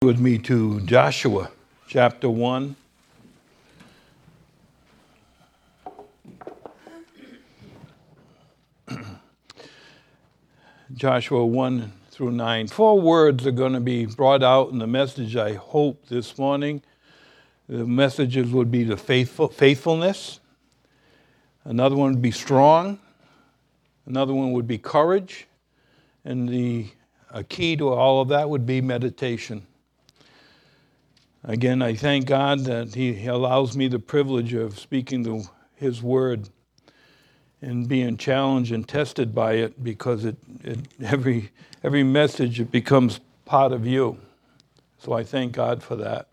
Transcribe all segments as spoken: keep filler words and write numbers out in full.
With me to Joshua chapter one. Joshua one through nine. Four words are going to be brought out in the message, I hope, this morning. The messages would be the faithful, faithfulness. Another one would be strong. Another one would be courage. And the a key to all of that would be meditation. Again, I thank God that He allows me the privilege of speaking the, His word and being challenged and tested by it, because it, it every every message it becomes part of you. So I thank God for that.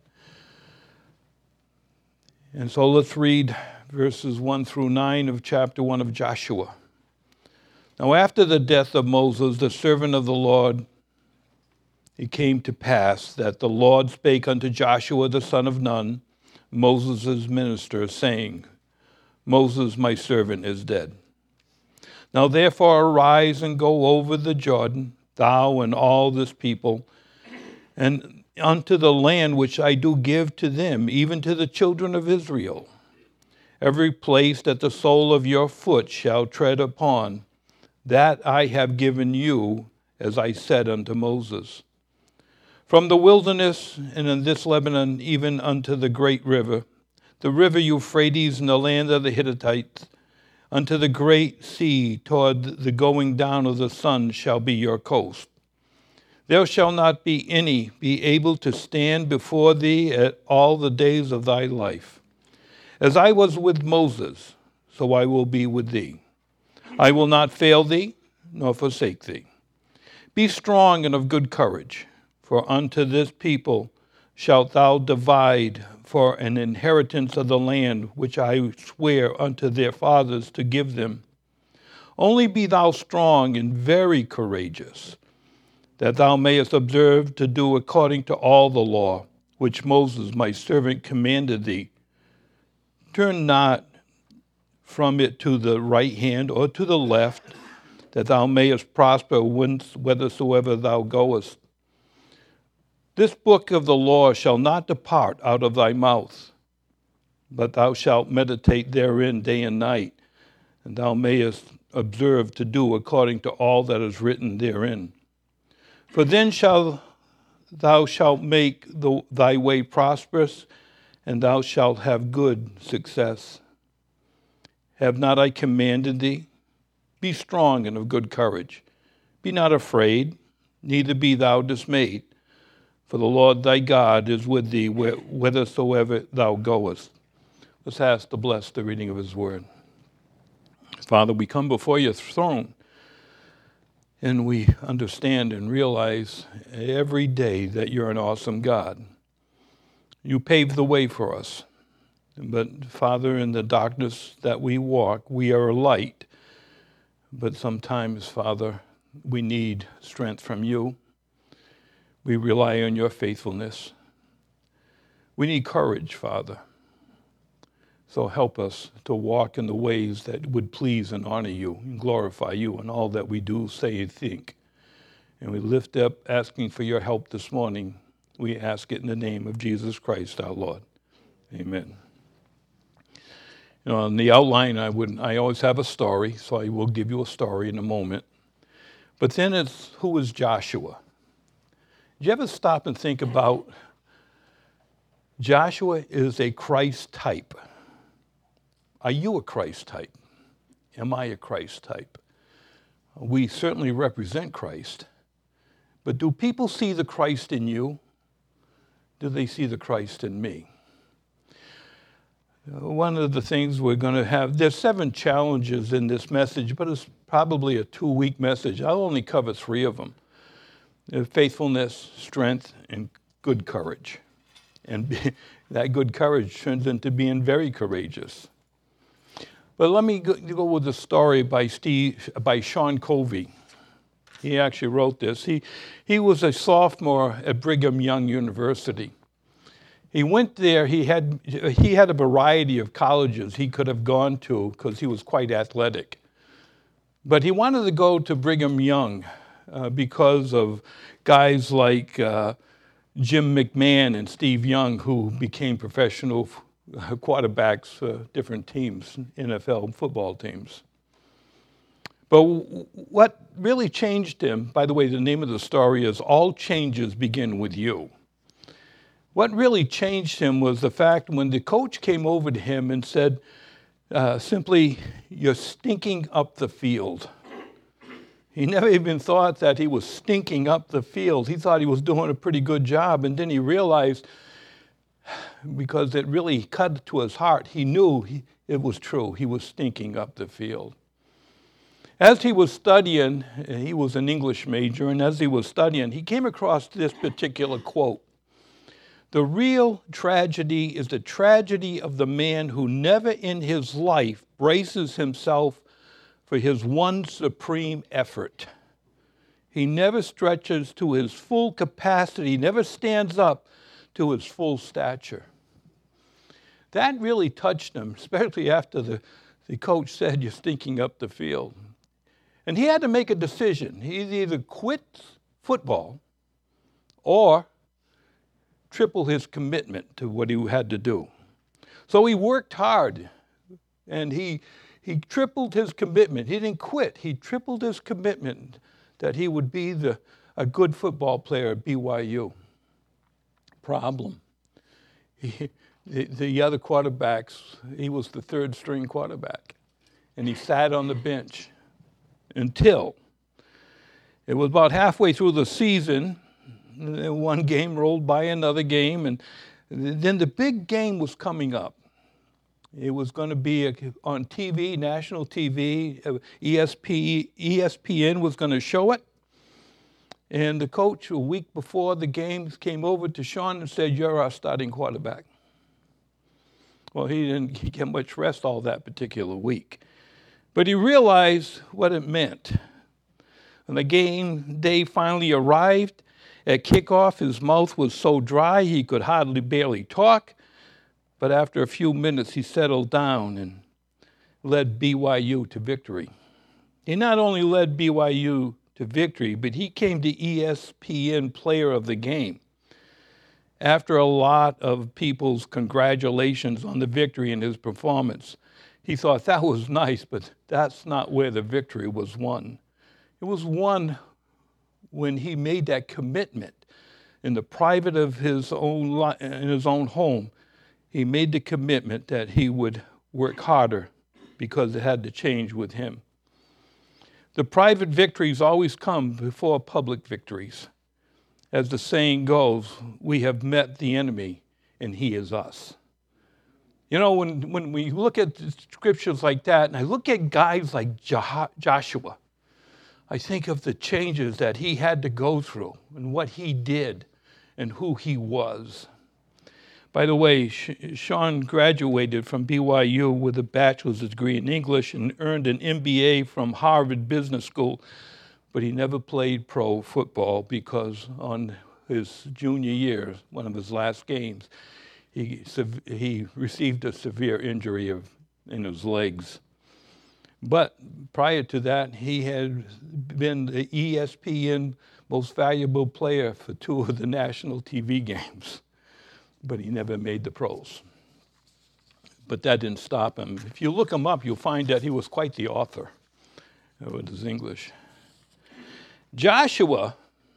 And so let's read verses one through nine of chapter one of Joshua. Now after the death of Moses, the servant of the Lord, it came to pass that the Lord spake unto Joshua the son of Nun, Moses' minister, saying, Moses my servant is dead. Now therefore arise and go over the Jordan, thou and all this people, and unto the land which I do give to them, even to the children of Israel. Every place that the sole of your foot shall tread upon, that I have given you, as I said unto Moses. From the wilderness and in this Lebanon, even unto the great river, the river Euphrates, and the land of the Hittites, unto the great sea toward the going down of the sun shall be your coast. There shall not be any be able to stand before thee at all the days of thy life. As I was with Moses, so I will be with thee. I will not fail thee, nor forsake thee. Be strong and of good courage. For unto this people shalt thou divide for an inheritance of the land which I swear unto their fathers to give them. Only be thou strong and very courageous, that thou mayest observe to do according to all the law which Moses my servant commanded thee. Turn not from it to the right hand or to the left, that thou mayest prosper whithersoever thou goest. This book of the law shall not depart out of thy mouth, but thou shalt meditate therein day and night, and thou mayest observe to do according to all that is written therein. For then shall thou shalt make the, thy way prosperous, and thou shalt have good success. Have not I commanded thee? Be strong and of good courage. Be not afraid, neither be thou dismayed. For the Lord thy God is with thee whithersoever thou goest. Let's ask to bless the reading of his word. Father, we come before your throne, and we understand and realize every day that you're an awesome God. You pave the way for us. But Father, in the darkness that we walk, we are a light. But sometimes, Father, we need strength from you. We rely on your faithfulness. We need courage, Father. So help us to walk in the ways that would please and honor you and glorify you in all that we do, say, and think. And we lift up asking for your help this morning. We ask it in the name of Jesus Christ, our Lord. Amen. You know, in the outline, I would I always have a story, so I will give you a story in a moment. But then it's, who is Joshua? Did you ever stop and think about Joshua is a Christ type? Are you a Christ type? Am I a Christ type? We certainly represent Christ, but do people see the Christ in you? Do they see the Christ in me? One of the things we're going to have, there's seven challenges in this message, but it's probably a two-week message. I'll only cover three of them. Faithfulness, strength, and good courage. And that good courage turns into being very courageous. But let me go with a story by Steve, by Sean Covey. He actually wrote this. He, he was a sophomore at Brigham Young University. He went there, he had, he had a variety of colleges he could have gone to because he was quite athletic. But he wanted to go to Brigham Young uh, because of guys like uh, Jim McMahon and Steve Young, who became professional quarterbacks for different teams, N F L football teams. But what really changed him, by the way, the name of the story is All Changes Begin With You. What really changed him was the fact when the coach came over to him and said, uh, simply, "You're stinking up the field." He never even thought that he was stinking up the field. He thought he was doing a pretty good job, and then he realized, because it really cut to his heart, he knew he, it was true. He was stinking up the field. As he was studying, he was an English major, and as he was studying, he came across this particular quote. "The real tragedy is the tragedy of the man who never in his life braces himself for his one supreme effort. He never stretches to his full capacity, never stands up to his full stature." That really touched him, especially after the, the coach said, "You're stinking up the field." And he had to make a decision. He either quit football or triple his commitment to what he had to do. So he worked hard, and he he tripled his commitment. He didn't quit. He tripled his commitment that he would be the a good football player at B Y U. Problem. He, the, the other quarterbacks, he was the third string quarterback, and he sat on the bench until it was about halfway through the season. One game rolled by another game, and then the big game was coming up. It was going to be on T V, national T V. E S P, E S P N was going to show it. And the coach, a week before the games, came over to Sean and said, "You're our starting quarterback." Well, he didn't get much rest all that particular week. But he realized what it meant. When the game day finally arrived, at kickoff, his mouth was so dry he could hardly barely talk. But after a few minutes, he settled down and led B Y U to victory. He not only led B Y U to victory, but he came to E S P N Player of the Game. After a lot of people's congratulations on the victory and his performance, he thought that was nice, but that's not where the victory was won. It was won when he made that commitment in the private of his own li- in his own home. He made the commitment that he would work harder because it had to change with him. The private victories always come before public victories. As the saying goes, we have met the enemy and he is us. You know, when, when we look at scriptures like that, and I look at guys like Joshua, I think of the changes that he had to go through and what he did and who he was. By the way, Sean graduated from B Y U with a bachelor's degree in English and earned an M B A from Harvard Business School, but he never played pro football because on his junior year, one of his last games, he, he received a severe injury of, in his legs. But prior to that, he had been the E S P N most valuable player for two of the national T V games. But he never made the pros. But that didn't stop him. If you look him up, you'll find that he was quite the author with his English. Joshua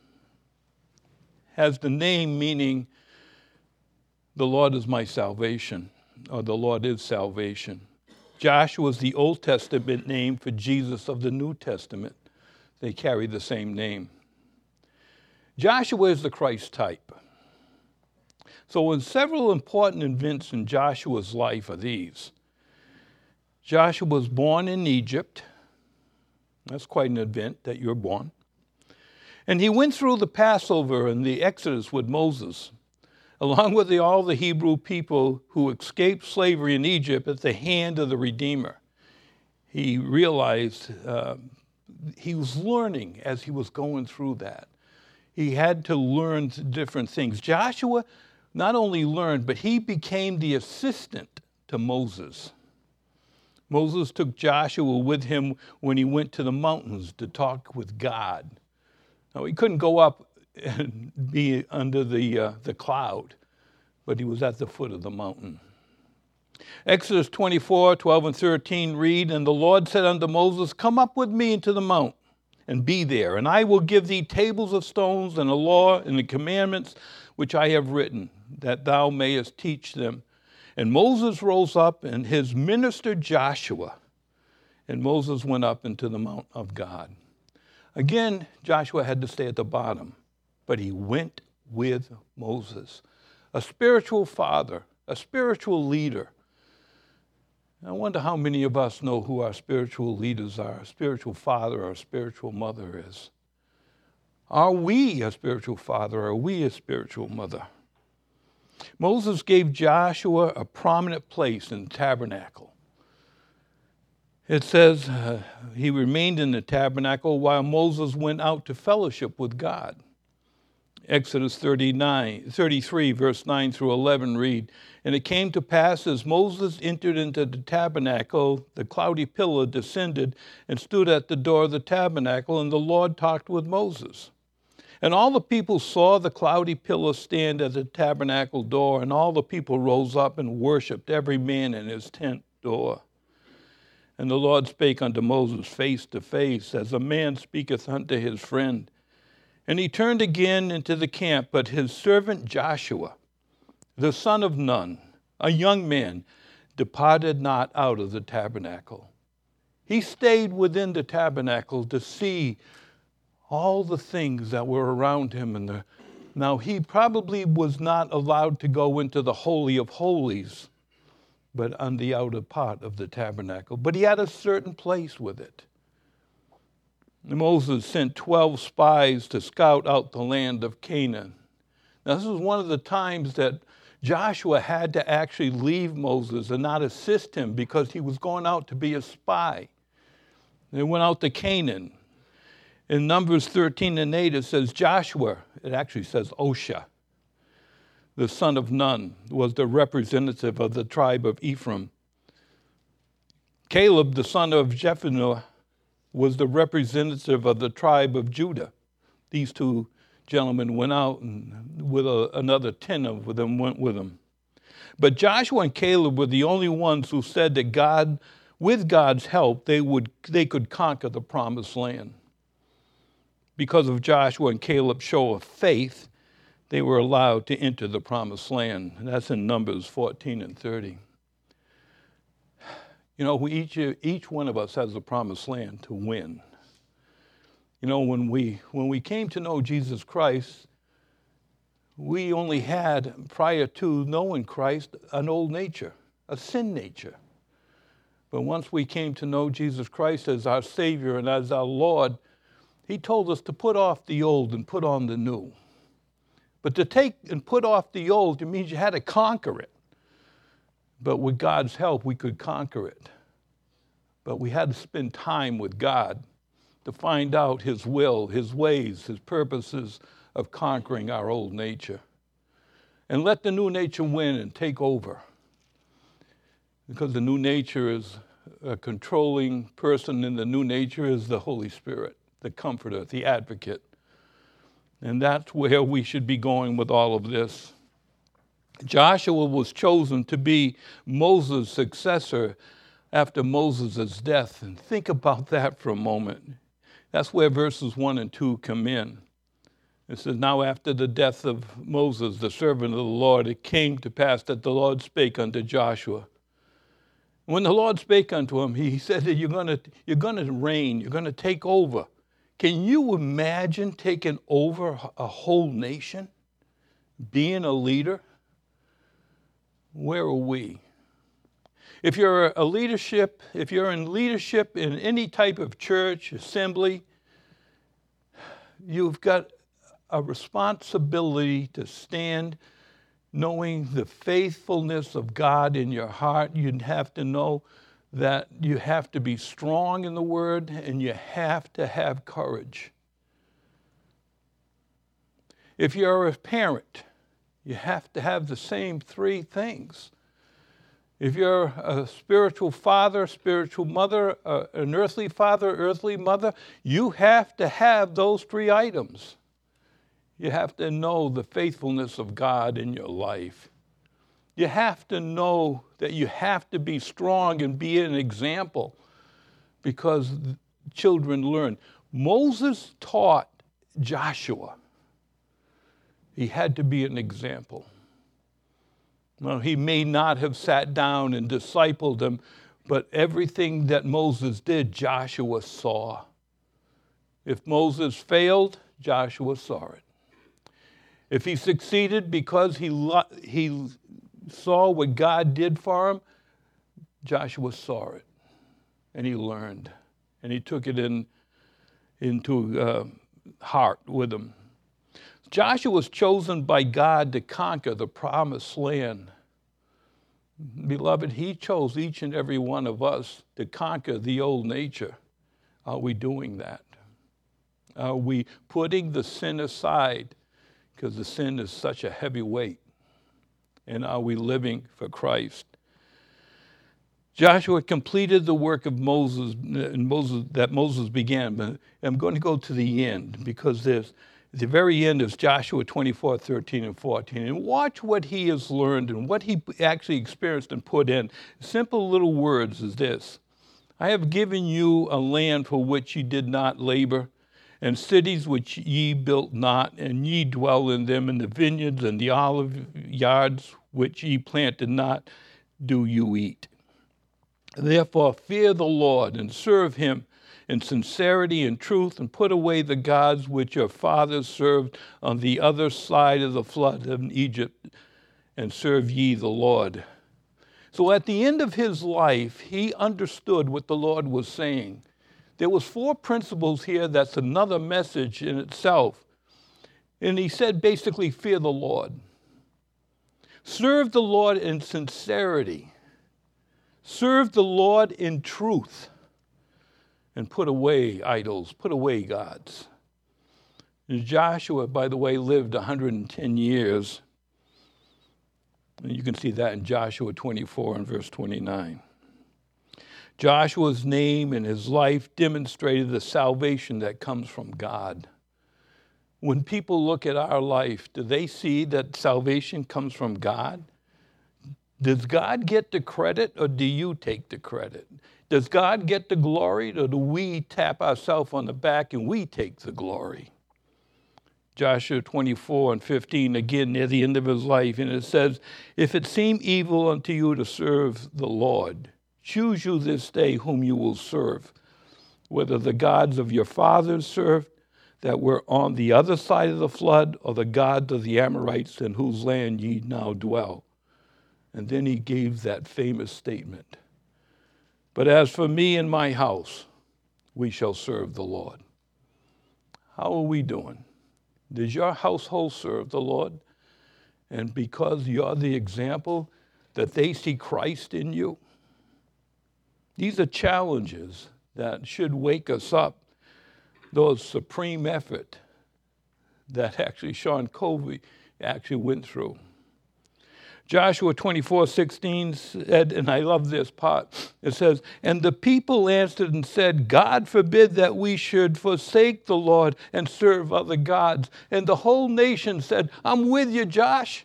has the name meaning the Lord is my salvation, or the Lord is salvation. Joshua is the Old Testament name for Jesus of the New Testament. They carry the same name. Joshua is the Christ type. So when several important events in Joshua's life are these. Joshua was born in Egypt. That's quite an event that you're born. And he went through the Passover and the Exodus with Moses, along with the, all the Hebrew people who escaped slavery in Egypt at the hand of the Redeemer. He realized uh, he was learning as he was going through that. He had to learn different things. Joshua not only learned, but he became the assistant to Moses. Moses took Joshua with him when he went to the mountains to talk with God. Now, he couldn't go up and be under the, uh, the cloud, but he was at the foot of the mountain. Exodus twenty-four, twelve and thirteen read, And the Lord said unto Moses, Come up with me into the mount, and be there, and I will give thee tables of stones, and a law, and the commandments which I have written, that thou mayest teach them. And Moses rose up, and his minister Joshua, and Moses went up into the mount of God. Again, Joshua had to stay at the bottom, but he went with Moses, a spiritual father, a spiritual leader. I wonder how many of us know who our spiritual leaders are, a spiritual father or a spiritual mother is. Are we a spiritual father? Or are we a spiritual mother? Moses gave Joshua a prominent place in the tabernacle. It says uh, he remained in the tabernacle while Moses went out to fellowship with God. Exodus thirty-nine, thirty-three, verse nine through eleven read, And it came to pass as Moses entered into the tabernacle, the cloudy pillar descended and stood at the door of the tabernacle, and the Lord talked with Moses. And all the people saw the cloudy pillar stand at the tabernacle door, and all the people rose up and worshipped, every man in his tent door. And the Lord spake unto Moses face to face, as a man speaketh unto his friend. And he turned again into the camp, but his servant Joshua, the son of Nun, a young man, departed not out of the tabernacle. He stayed within the tabernacle to see all the things that were around him. And the, now he probably was not allowed to go into the Holy of Holies, but on the outer part of the tabernacle. But he had a certain place with it. And Moses sent twelve spies to scout out the land of Canaan. Now this was one of the times that Joshua had to actually leave Moses and not assist him because he was going out to be a spy. They went out to Canaan. In Numbers thirteen and eight, it says Joshua, it actually says Osha, the son of Nun, was the representative of the tribe of Ephraim. Caleb, the son of Jephunneh, was the representative of the tribe of Judah. These two gentlemen went out, and with a, another ten of them went with them. But Joshua and Caleb were the only ones who said that God, with God's help, they would they could conquer the promised land. Because of Joshua and Caleb's show of faith, they were allowed to enter the promised land. And that's in Numbers fourteen and thirty. You know, we each, each one of us has a promised land to win. You know, when we, when we came to know Jesus Christ, we only had, prior to knowing Christ, an old nature, a sin nature. But once we came to know Jesus Christ as our Savior and as our Lord, he told us to put off the old and put on the new. But to take and put off the old, it means you had to conquer it. But with God's help, we could conquer it. But we had to spend time with God to find out his will, his ways, his purposes of conquering our old nature. And let the new nature win and take over. Because the new nature is a controlling person, and the new nature is the Holy Spirit, the comforter, the advocate. And that's where we should be going with all of this. Joshua was chosen to be Moses' successor after Moses' death. And think about that for a moment. That's where verses one and two come in. It says, Now after the death of Moses, the servant of the Lord, it came to pass that the Lord spake unto Joshua. When the Lord spake unto him, he said that you're going to you're going to reign, you're going to take over. Can you imagine taking over a whole nation? Being a leader? Where are we? If you're a leadership, if you're in leadership in any type of church, assembly, you've got a responsibility to stand knowing the faithfulness of God in your heart. You'd have to know that you have to be strong in the word and you have to have courage. If you're a parent, you have to have the same three things. If you're a spiritual father, spiritual mother, uh, an earthly father, earthly mother, you have to have those three items. You have to know the faithfulness of God in your life. You have to know that you have to be strong and be an example, because children learn. Moses taught Joshua. He had to be an example. Well, he may not have sat down and discipled them, but everything that Moses did, Joshua saw. If Moses failed, Joshua saw it. If he succeeded because he, lo- he saw what God did for him, Joshua saw it, and he learned, and he took it in into uh, heart with him. Joshua was chosen by God to conquer the promised land. Beloved, he chose each and every one of us to conquer the old nature. Are we doing that? Are we putting the sin aside, because the sin is such a heavy weight? And are we living for Christ? Joshua completed the work of Moses, and Moses that Moses began. But I'm going to go to the end, because there's the very end is Joshua twenty-four, thirteen, and fourteen. And watch what he has learned and what he actually experienced and put in. Simple little words is this: I have given you a land for which ye did not labor, and cities which ye built not, and ye dwell in them, and the vineyards and the olive yards which ye planted not, do you eat. Therefore fear the Lord, and serve him in sincerity and truth, and put away the gods which your fathers served on the other side of the flood of Egypt, and serve ye the Lord. So at the end of his life, he understood what the Lord was saying. There was four principles here. That's another message in itself. And he said basically, fear the Lord. Serve the Lord in sincerity. Serve the Lord in truth. And put away idols, put away gods. And Joshua, by the way, lived one hundred ten years. And you can see that in Joshua twenty-four and verse twenty-nine. Joshua's name and his life demonstrated the salvation that comes from God. When people look at our life, do they see that salvation comes from God? Does God get the credit, or do you take the credit? Does God get the glory, or do we tap ourselves on the back and we take the glory? Joshua twenty-four and fifteen, again near the end of his life, and it says, if it seem evil unto you to serve the Lord, choose you this day whom you will serve, whether the gods of your fathers served that were on the other side of the flood, or the gods of the Amorites in whose land ye now dwell. And then he gave that famous statement, but as for me and my house, we shall serve the Lord. How are we doing? Does your household serve the Lord? And because you're the example, that they see Christ in you? These are challenges that should wake us up. Those supreme effort that actually Sean Covey actually went through. Joshua twenty-four sixteen said, and I love this part, it says, and the people answered and said, God forbid that we should forsake the Lord and serve other gods. And the whole nation said, I'm with you, Josh.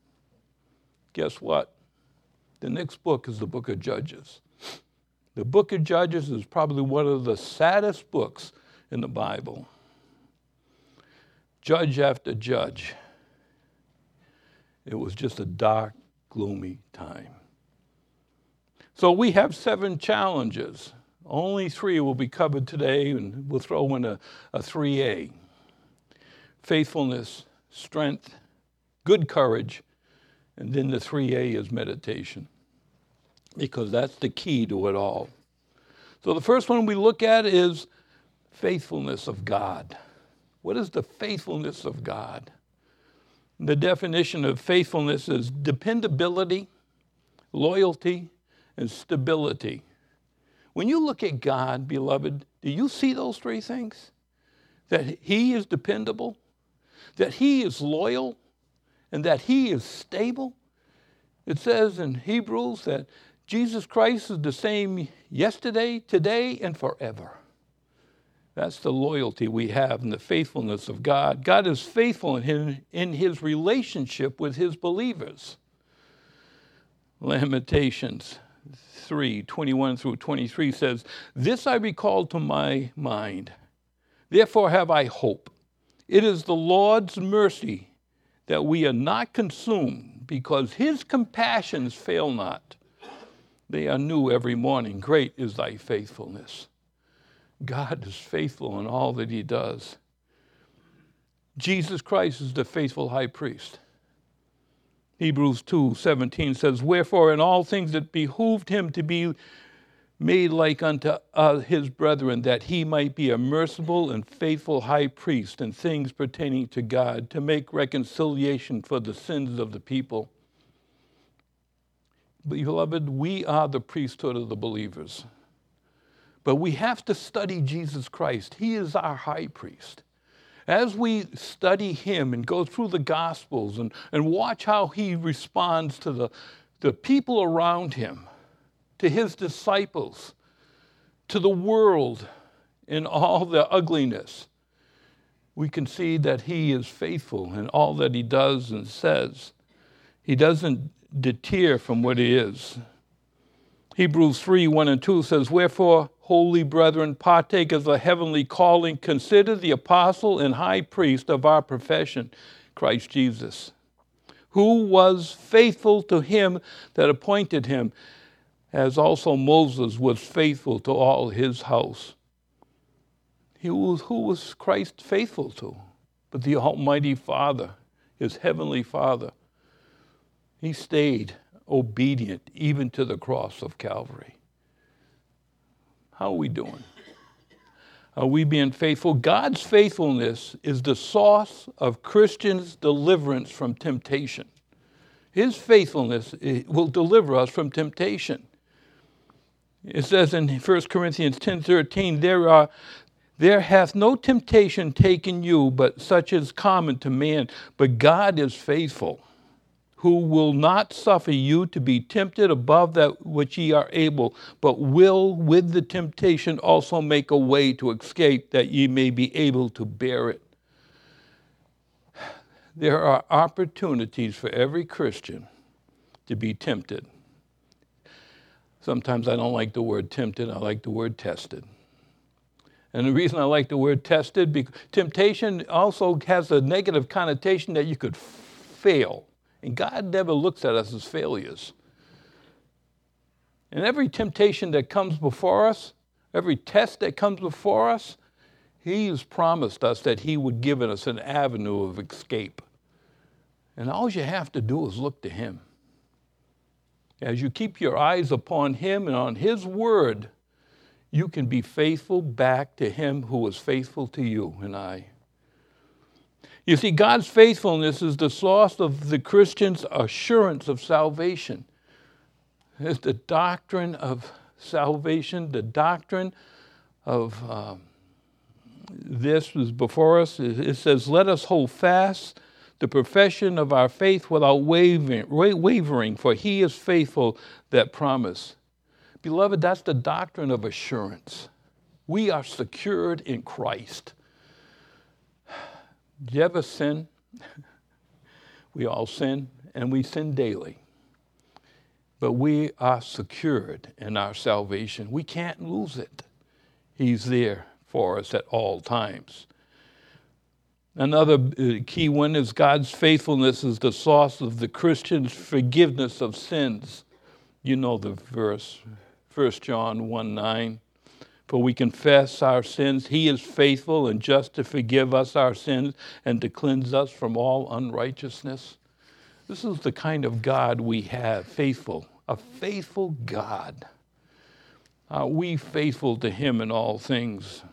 Guess what? The next book is the book of Judges. The book of Judges is probably one of the saddest books in the Bible. Judge after judge. It was just a dark, gloomy time. So we have seven challenges. Only three will be covered today, and we'll throw in a, a three A. Faithfulness, strength, good courage, and then the three A is meditation, because that's the key to it all. So the first one we look at is faithfulness of God. What is the faithfulness of God? The definition of faithfulness is dependability, loyalty, and stability. When you look at God, beloved, do you see those three things? That he is dependable, that he is loyal, and that he is stable? It says in Hebrews that Jesus Christ is the same yesterday, today, and forever. That's the loyalty we have and the faithfulness of God. God is faithful in his, in his relationship with his believers. Lamentations three, twenty-one through twenty-three says, "This I recall to my mind. Therefore have I hope. It is the Lord's mercy that we are not consumed, because his compassions fail not. They are new every morning. Great is thy faithfulness." God is faithful in all that he does. Jesus Christ is the faithful high priest. Hebrews two seventeen says, "Wherefore in all things it behooved him to be made like unto uh, his brethren, that he might be a merciful and faithful high priest in things pertaining to God, to make reconciliation for the sins of the people." Beloved, we are the priesthood of the believers. But we have to study Jesus Christ. He is our high priest. As we study him and go through the Gospels and, and watch how he responds to the, the people around him, to his disciples, to the world in all the ugliness, we can see that he is faithful in all that he does and says. He doesn't deter from what he is. Hebrews three, one and two says, "Wherefore, holy brethren, partakers of the heavenly calling, consider the apostle and high priest of our profession, Christ Jesus, who was faithful to him that appointed him, as also Moses was faithful to all his house." He was, who was Christ faithful to? But the Almighty Father, his heavenly Father. He stayed obedient even to the cross of Calvary. How are we doing? Are we being faithful? God's faithfulness is the source of Christians' deliverance from temptation. His faithfulness will deliver us from temptation. It says in First Corinthians ten thirteen, there are there hath no temptation taken you, but such is common to man. But God is faithful, who will not suffer you to be tempted above that which ye are able, but will with the temptation also make a way to escape, that ye may be able to bear it. There are opportunities for every Christian to be tempted. Sometimes I don't like the word tempted, I like the word tested. And the reason I like the word tested, because temptation also has a negative connotation that you could fail. And God never looks at us as failures. And every temptation that comes before us, every test that comes before us, he has promised us that he would give us an avenue of escape. And all you have to do is look to him. As you keep your eyes upon him and on his word, you can be faithful back to him who was faithful to you and I. You see, God's faithfulness is the source of the Christian's assurance of salvation. It's the doctrine of salvation, the doctrine of um, this is before us. It says, "Let us hold fast the profession of our faith without wavering, wavering, for he is faithful that promise." Beloved, that's the doctrine of assurance. We are secured in Christ. Do you ever sin? We all sin, and we sin daily. But we are secured in our salvation. We can't lose it. He's there for us at all times. Another key one is God's faithfulness is the source of the Christian's forgiveness of sins. You know the verse, First John one nine. "For we confess our sins, he is faithful and just to forgive us our sins and to cleanse us from all unrighteousness." This is the kind of God we have, faithful, a faithful God. Are we faithful to him in all things?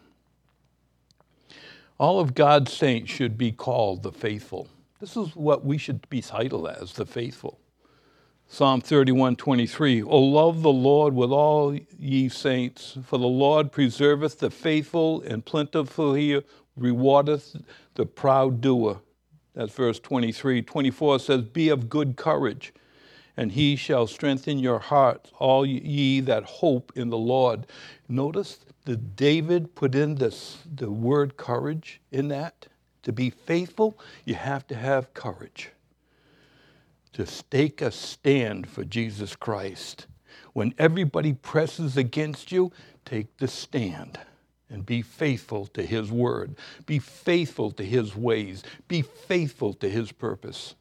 All of God's saints should be called the faithful. This is what we should be titled as, the faithful. Psalm thirty-one twenty-three, "O love the Lord with all ye saints, for the Lord preserveth the faithful, and plentifully rewardeth the proud doer." That's verse twenty-three. twenty-four says, "Be of good courage, and he shall strengthen your hearts, all ye that hope in the Lord. Notice that David put in this, the word courage in that. To be faithful, you have to have courage. To take a stand for Jesus Christ. When everybody presses against you, take the stand and be faithful to his word. Be faithful to his ways. Be faithful to his purpose.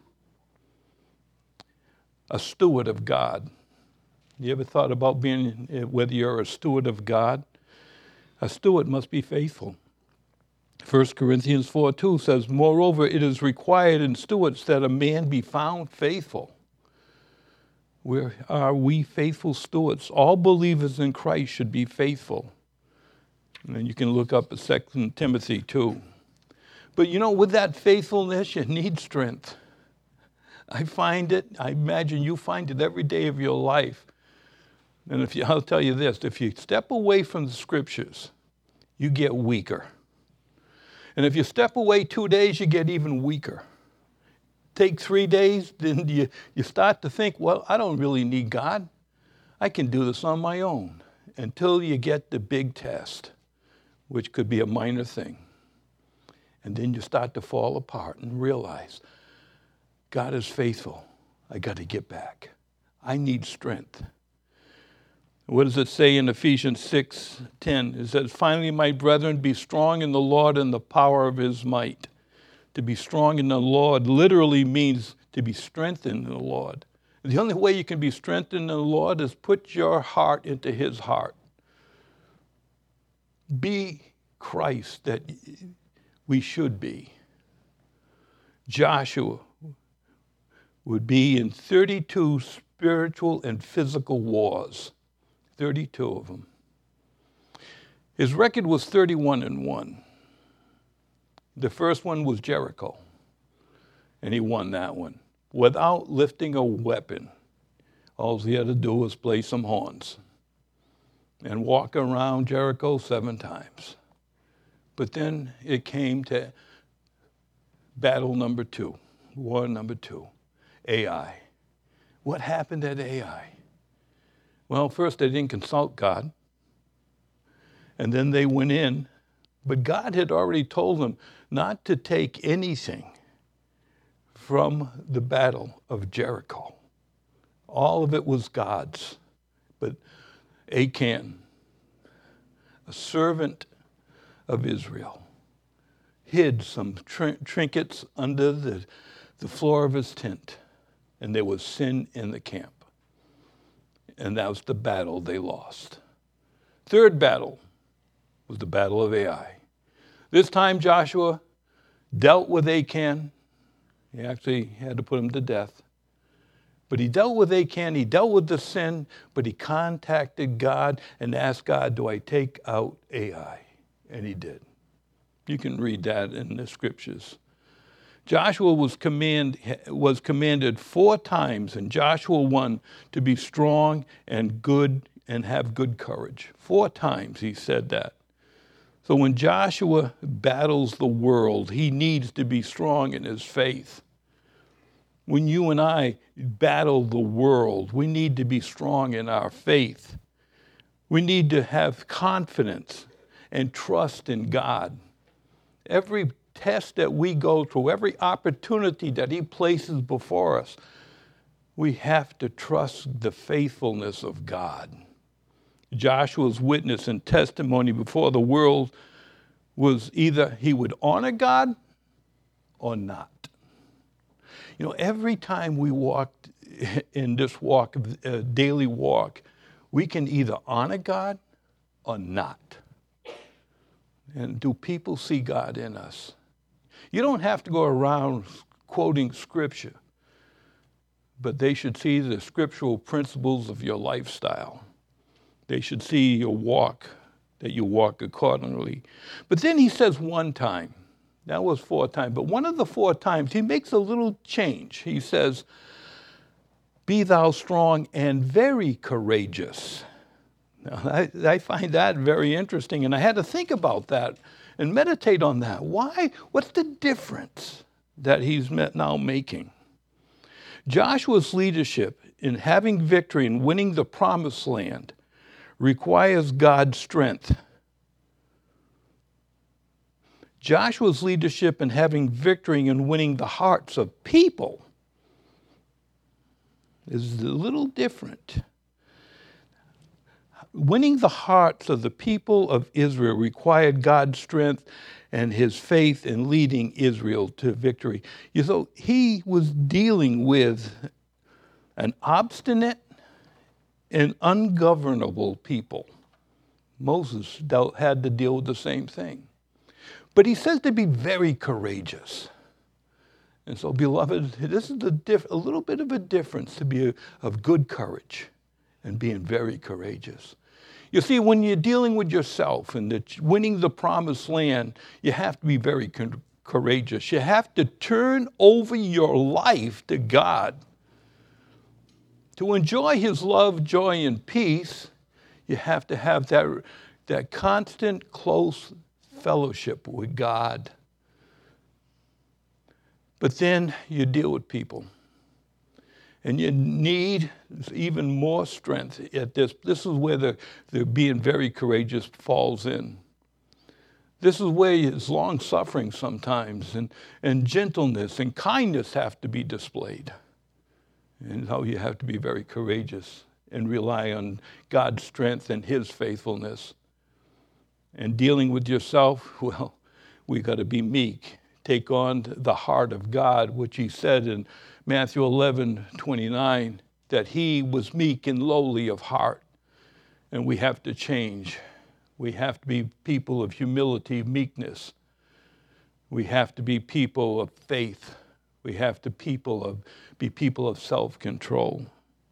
A steward of God. You ever thought about being, whether you're a steward of God? A steward must be faithful. First Corinthians four two says, moreover, it is required in stewards that a man be found faithful. Where are we faithful stewards? All believers in Christ should be faithful. And then you can look up at Second Timothy two. But you know, with that faithfulness, you need strength. I find it, I imagine you find it every day of your life. And if you, I'll tell you this, if you step away from the scriptures, you get weaker. And if you step away two days, you get even weaker. Take three days, then you, you start to think, well, I don't really need God. I can do this on my own. Until you get the big test, which could be a minor thing. And then you start to fall apart and realize, God is faithful. I got to get back. I need strength. What does it say in Ephesians six ten? It says, finally, my brethren, be strong in the Lord and the power of his might. To be strong in the Lord literally means to be strengthened in the Lord. The only way you can be strengthened in the Lord is put your heart into his heart. Be Christ that we should be. Joshua would be in thirty-two spiritual and physical wars. thirty-two of them. His record was thirty-one and one. The first one was Jericho, and he won that one without lifting a weapon. All he had to do was play some horns and walk around Jericho seven times. But then it came to battle number two, war number two, Ai. What happened at Ai? Well, first they didn't consult God, and then they went in, but God had already told them not to take anything from the battle of Jericho. All of it was God's. But Achan, a servant of Israel, hid some tr- trinkets under the, the floor of his tent, and there was sin in the camp. And that was the battle they lost. Third battle was the battle of Ai. This time Joshua dealt with Achan. He actually had to put him to death. But he dealt with Achan, he dealt with the sin, but he contacted God and asked God, do I take out Ai? And he did. You can read that in the scriptures. Joshua was, command, was commanded four times in Joshua one to be strong and good and have good courage. Four times he said that. So when Joshua battles the world, he needs to be strong in his faith. When you and I battle the world, we need to be strong in our faith. We need to have confidence and trust in God. Every test that we go through, every opportunity that he places before us, we have to trust the faithfulness of God. Joshua's witness and testimony before the world was either he would honor God or not. You know, every time we walk in this walk, uh, daily walk, we can either honor God or not. And do people see God in us? You don't have to go around quoting scripture, but they should see the scriptural principles of your lifestyle. They should see your walk, that you walk accordingly. But then he says one time, that was four times, but one of the four times he makes a little change. He says, be thou strong and very courageous. Now, I, I find that very interesting, and I had to think about that and meditate on that. Why? What's the difference that he's now making? Joshua's leadership in having victory and winning the promised land requires God's strength. Joshua's leadership in having victory and winning the hearts of people is a little different. Winning the hearts of the people of Israel required God's strength and his faith in leading Israel to victory. You know, he was dealing with an obstinate and ungovernable people. Moses dealt, had to deal with the same thing. But he says to be very courageous. And so, beloved, this is a, diff- a little bit of a difference to be a, of good courage and being very courageous. You see, when you're dealing with yourself and the, winning the promised land, you have to be very co- courageous. You have to turn over your life to God. To enjoy his love, joy, and peace, you have to have that, that constant, close fellowship with God. But then you deal with people. And you need even more strength at this. This is where the, the being very courageous falls in. This is where his long suffering sometimes and, and gentleness and kindness have to be displayed. And how you have to be very courageous and rely on God's strength and his faithfulness. And dealing with yourself, well, we got to be meek. Take on the heart of God, which he said in Matthew eleven twenty-nine, that he was meek and lowly of heart. And we have to change. We have to be people of humility, meekness. We have to be people of faith. We have to people of, be people of self-control.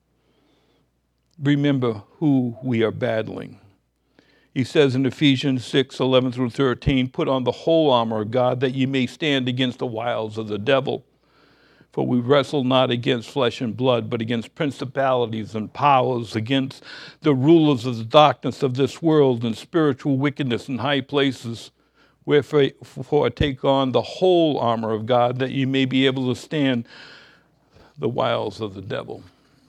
Remember who we are battling. He says in Ephesians six, eleven through thirteen, put on the whole armor of God that ye may stand against the wiles of the devil. For we wrestle not against flesh and blood, but against principalities and powers, against the rulers of the darkness of this world and spiritual wickedness in high places. Wherefore take on the whole armor of God that ye may be able to stand the wiles of the devil.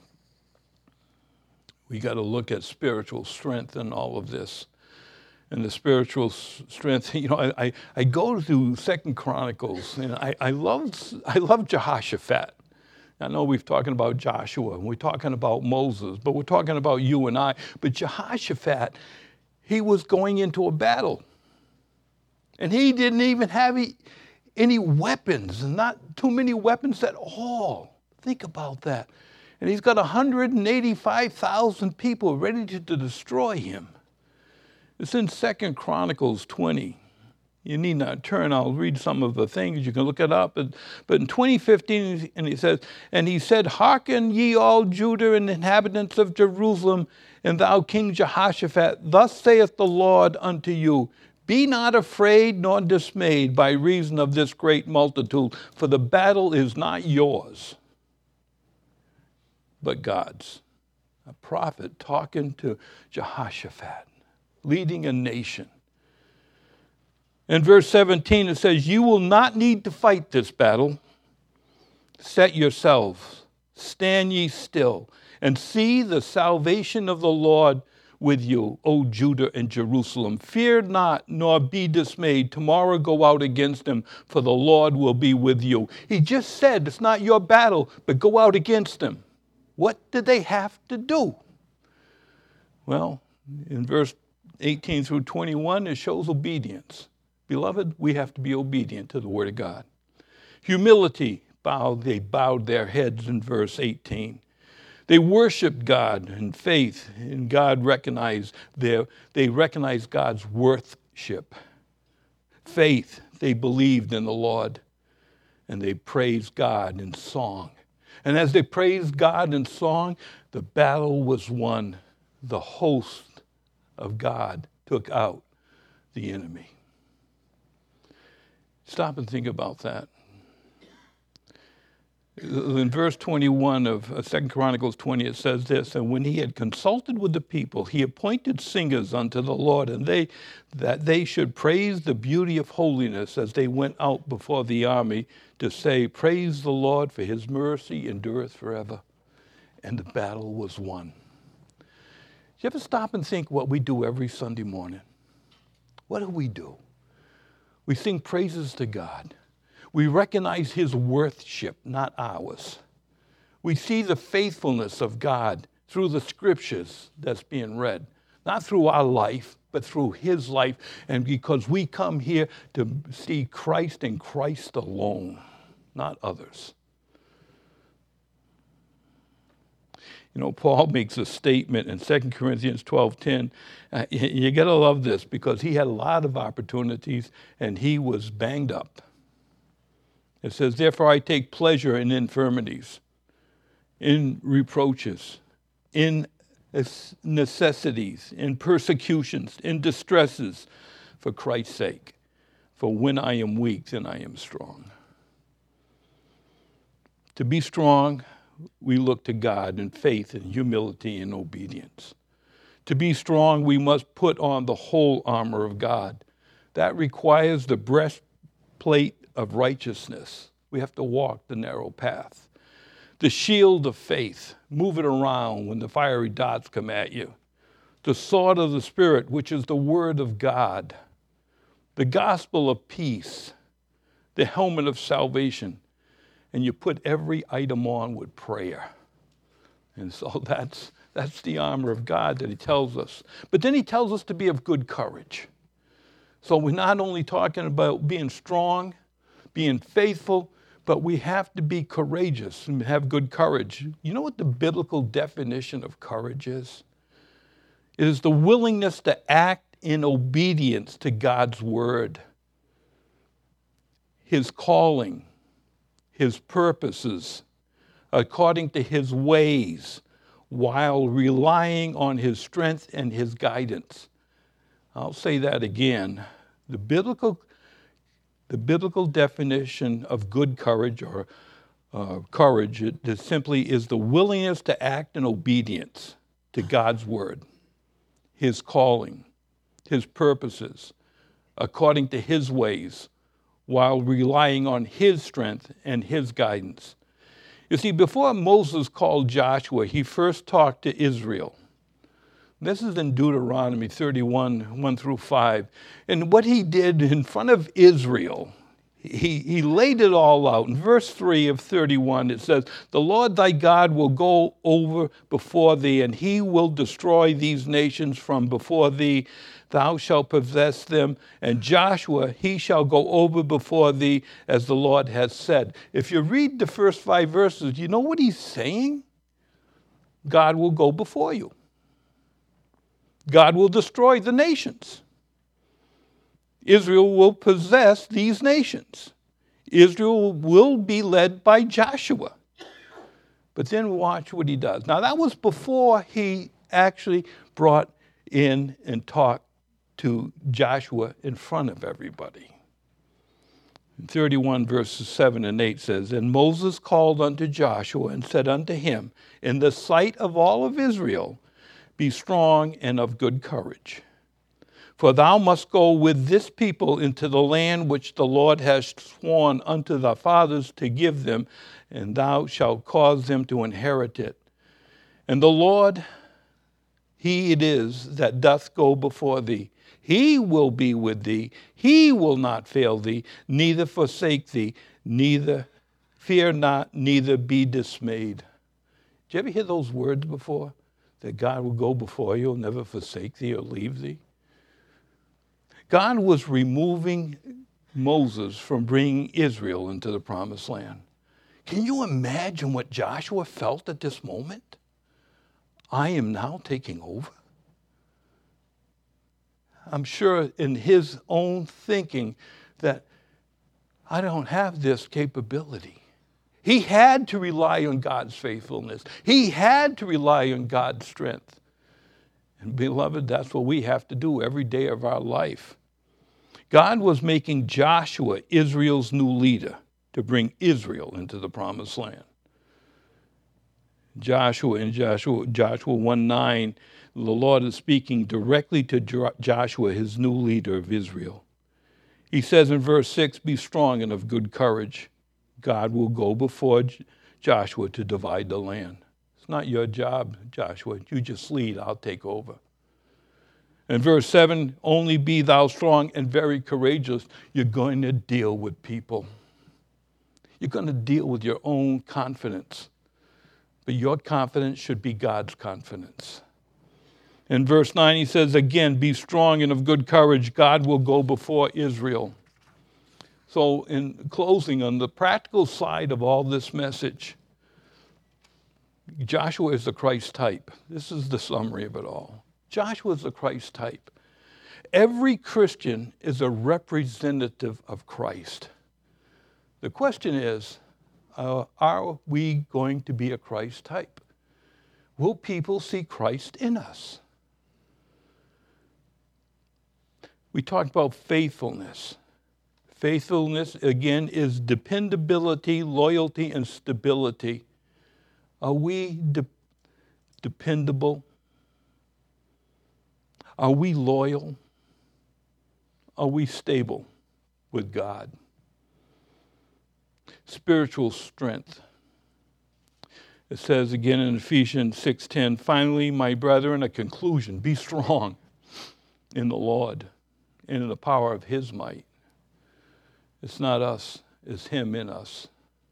We got to look at spiritual strength in all of this. And the spiritual strength, you know, I, I, I go through Second Chronicles, and I, I love I love Jehoshaphat. I know we're talking about Joshua, and we're talking about Moses, but we're talking about you and I. But Jehoshaphat, he was going into a battle. And he didn't even have any weapons, not too many weapons at all. Think about that. And he's got one hundred eighty-five thousand people ready to, to destroy him. It's in Second Chronicles twenty. You need not turn. I'll read some of the things. You can look it up. But, but in twenty fifteen, and he says, and he said, hearken ye all Judah and inhabitants of Jerusalem, and thou King Jehoshaphat, thus saith the Lord unto you, be not afraid nor dismayed by reason of this great multitude, for the battle is not yours, but God's. A prophet talking to Jehoshaphat, leading a nation. In verse seventeen, it says, you will not need to fight this battle. Set yourselves, stand ye still, and see the salvation of the Lord with you, O Judah and Jerusalem. Fear not, nor be dismayed. Tomorrow go out against him, for the Lord will be with you. He just said it's not your battle, but go out against him. What did they have to do? Well, in verse eighteen through twenty-one, it shows obedience. Beloved, we have to be obedient to the word of God. Humility, bow, they bowed their heads in verse eighteen. They worshiped God in faith, and God recognized their, they recognized God's worthship. Faith, they believed in the Lord, and they praised God in song. And as they praised God in song, the battle was won. The host of God took out the enemy. Stop and think about that. In verse twenty-one of uh, Second Chronicles twenty, it says this, and when he had consulted with the people, he appointed singers unto the Lord, and they that they should praise the beauty of holiness as they went out before the army to say, praise the Lord, for his mercy endureth forever. And the battle was won. Do you ever stop and think what we do every Sunday morning? What do we do? We sing praises to God. We recognize his worship, not ours. We see the faithfulness of God through the scriptures that's being read, not through our life, but through his life, and because we come here to see Christ and Christ alone, not others. You know, Paul makes a statement in Second Corinthians twelve ten. Uh, you got to love this because he had a lot of opportunities and he was banged up. It says, therefore I take pleasure in infirmities, in reproaches, in necessities, in persecutions, in distresses, for Christ's sake. For when I am weak, then I am strong. To be strong, we look to God in faith and humility and obedience. To be strong, we must put on the whole armor of God. That requires the breastplate of righteousness. We have to walk the narrow path. The shield of faith, move it around when the fiery darts come at you. The sword of the Spirit, which is the word of God. The gospel of peace. The helmet of salvation. And you put every item on with prayer. And so that's, that's the armor of God that he tells us. But then he tells us to be of good courage. So we're not only talking about being strong, being faithful, but we have to be courageous and have good courage. You know what the biblical definition of courage is? It is the willingness to act in obedience to God's word, his calling, his purposes, according to his ways, while relying on his strength and his guidance. I'll say that again. The biblical The biblical definition of good courage or uh, courage it, it simply is the willingness to act in obedience to God's word, his calling, his purposes, according to his ways, while relying on his strength and his guidance. You see, before Moses called Joshua, he first talked to Israel. This is in Deuteronomy thirty-one, one through five. And what he did in front of Israel, he, he laid it all out. In verse three of thirty-one, it says, the Lord thy God will go over before thee, and he will destroy these nations from before thee. Thou shalt possess them, and Joshua, he shall go over before thee, as the Lord has said. If you read the first five verses, you know what he's saying? God will go before you. God will destroy the nations. Israel will possess these nations. Israel will be led by Joshua. But then watch what he does. Now that was before he actually brought in and talked to Joshua in front of everybody. In thirty-one verses seven and eight says, and Moses called unto Joshua and said unto him, in the sight of all of Israel, be strong and of good courage. For thou must go with this people into the land which the Lord has sworn unto thy fathers to give them, and thou shalt cause them to inherit it. And the Lord, he it is that doth go before thee. He will be with thee. He will not fail thee, neither forsake thee, neither fear not, neither be dismayed. Did you ever hear those words before? That God will go before you, will never forsake thee or leave thee. God was removing Moses from bringing Israel into the promised land. Can you imagine what Joshua felt at this moment? I am now taking over. I'm sure in his own thinking that I don't have this capability. He had to rely on God's faithfulness. He had to rely on God's strength. And beloved, that's what we have to do every day of our life. God was making Joshua Israel's new leader to bring Israel into the promised land. Joshua in Joshua, Joshua one nine, the Lord is speaking directly to Joshua, his new leader of Israel. He says in verse six, be strong and of good courage. God will go before Joshua to divide the land. It's not your job, Joshua. You just lead, I'll take over. In verse seven, only be thou strong and very courageous. You're going to deal with people. You're going to deal with your own confidence. But your confidence should be God's confidence. In verse nine, he says, again, be strong and of good courage. God will go before Israel. So in closing, on the practical side of all this message, Joshua is the Christ type. This is the summary of it all. Joshua is the Christ type. Every Christian is a representative of Christ. The question is, uh, are we going to be a Christ type? Will people see Christ in us? We talked about faithfulness. Faithfulness, again, is dependability, loyalty, and stability. Are we de- dependable? Are we loyal? Are we stable with God? Spiritual strength. It says again in Ephesians six ten, finally, my brethren, a conclusion, be strong in the Lord and in the power of his might. It's not us, it's him in us.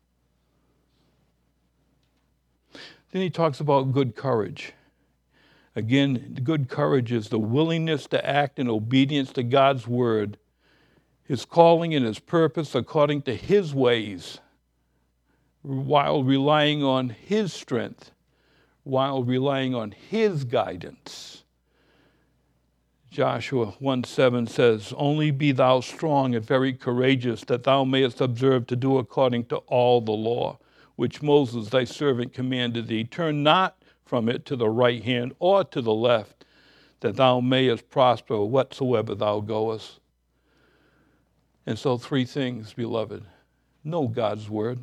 Then he talks about good courage. Again, good courage is the willingness to act in obedience to God's word, his calling and his purpose according to his ways, while relying on his strength, while relying on his guidance. Joshua one seven says, only be thou strong and very courageous, that thou mayest observe to do according to all the law, which Moses thy servant commanded thee. Turn not from it to the right hand or to the left, that thou mayest prosper whatsoever thou goest. And so three things, beloved. Know God's word.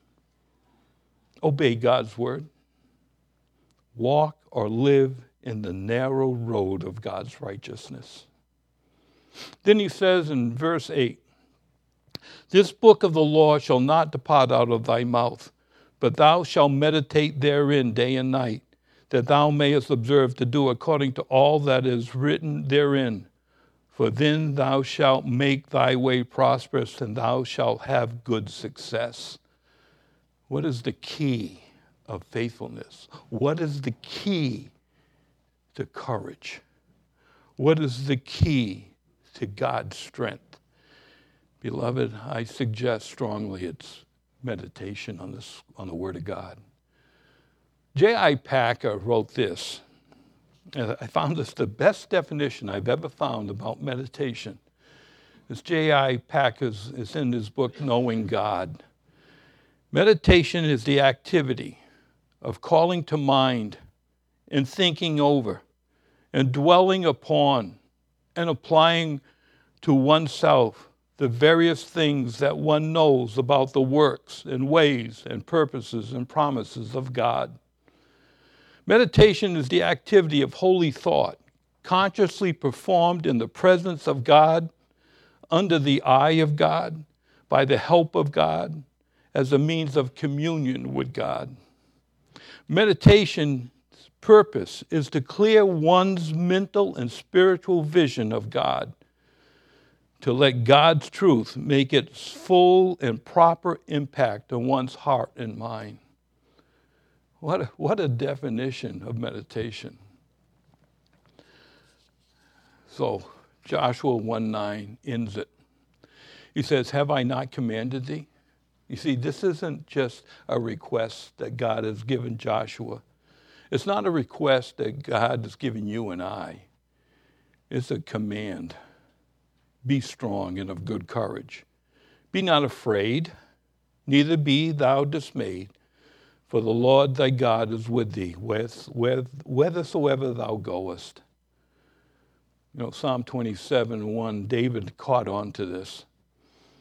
Obey God's word. Walk or live in the narrow road of God's righteousness. Then he says in verse eight, this book of the law shall not depart out of thy mouth, but thou shalt meditate therein day and night, that thou mayest observe to do according to all that is written therein. For then thou shalt make thy way prosperous, and thou shalt have good success. What is the key of faithfulness? What is the key to courage? What is the key to God's strength? Beloved, I suggest strongly it's meditation on this, on the Word of God. J I Packer wrote this, and I found this the best definition I've ever found about meditation. This J I Packer is, is in his book, Knowing God. Meditation is the activity of calling to mind and thinking over and dwelling upon and applying to oneself the various things that one knows about the works and ways and purposes and promises of God. Meditation is the activity of holy thought, consciously performed in the presence of God, under the eye of God, by the help of God, as a means of communion with God. Meditation's purpose is to clear one's mental and spiritual vision of God, to let God's truth make its full and proper impact on one's heart and mind. What a, what a definition of meditation. So Joshua one nine ends it. He says, have I not commanded thee? You see, this isn't just a request that God has given Joshua. It's not a request that God has given you and I. It's a command. Be strong and of good courage. Be not afraid, neither be thou dismayed, for the Lord thy God is with thee, whithersoever thou goest. You know, Psalm twenty-seven one, David caught on to this.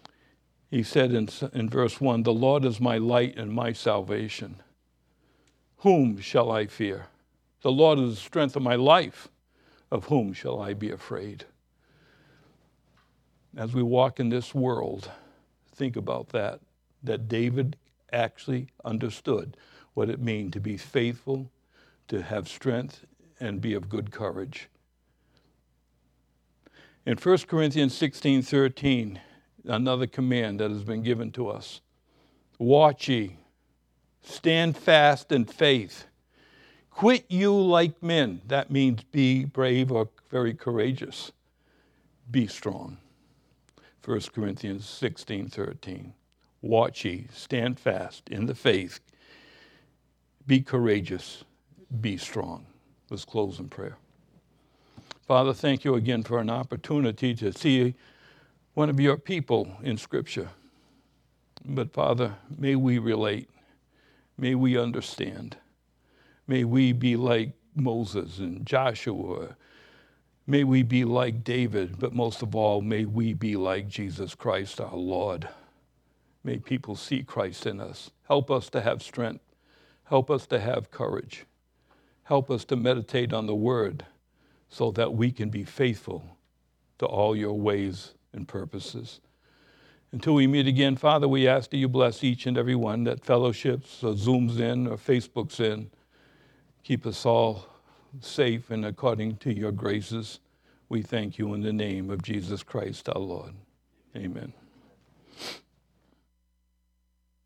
He said in, in verse one, the Lord is my light and my salvation. Whom shall I fear? The Lord is the strength of my life. Of whom shall I be afraid? As we walk in this world, think about that, that David actually understood what it means to be faithful, to have strength, and be of good courage. In First Corinthians sixteen thirteen, another command that has been given to us. Watch ye, stand fast in faith. Quit you like men. That means be brave or very courageous. Be strong. First Corinthians sixteen thirteen. Watch ye, stand fast in the faith. Be courageous, be strong. Let's close in prayer. Father, thank you again for an opportunity to see one of your people in Scripture. But Father, may we relate. May we understand. May we be like Moses and Joshua. May we be like David, but most of all, may we be like Jesus Christ, our Lord. May people see Christ in us. Help us to have strength. Help us to have courage. Help us to meditate on the Word so that we can be faithful to all your ways and purposes. Until we meet again, Father, we ask that you bless each and every one that fellowships or Zooms in or Facebooks in. Keep us all safe and according to your graces. We thank you in the name of Jesus Christ, our Lord. Amen.